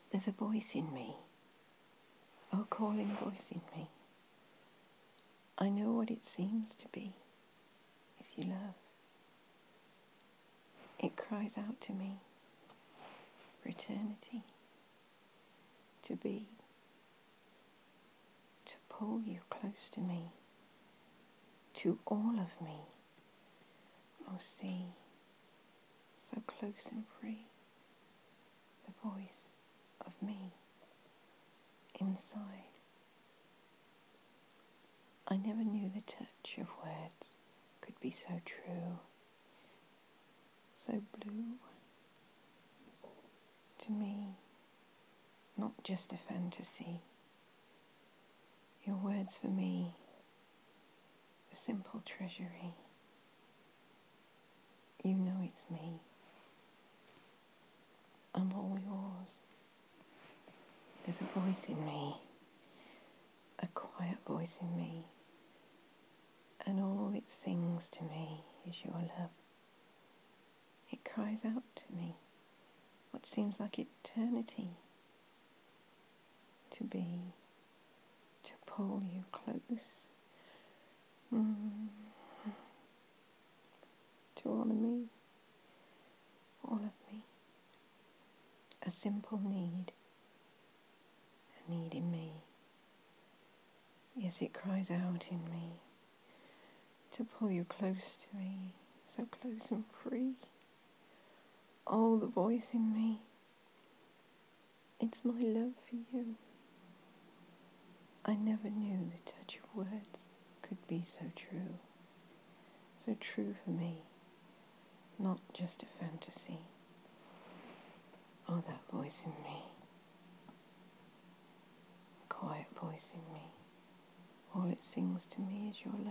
There's a voice in me, a calling voice in me. I know what it seems to be, is your love. It cries out to me for eternity, to be, to pull you close to me, to all of me. Oh, see, so close and free, the voice of me inside. I never knew the touch of words could be so true, so blue. To me, not just a fantasy. Your words for me, a simple treasury. You know it's me. I'm all yours. There's a voice in me, a quiet voice in me, and all it sings to me is your love. It cries out to me what seems like eternity, to be, to pull you close, to honour me, all of me. A simple need, a need in me. Yes, it cries out in me to pull you close to me, so close and free. Oh, the voice in me. It's my love for you. I never knew the touch of words could be so true for me, not just a fantasy. Oh, that voice in me, a quiet voice in me. All it sings to me is your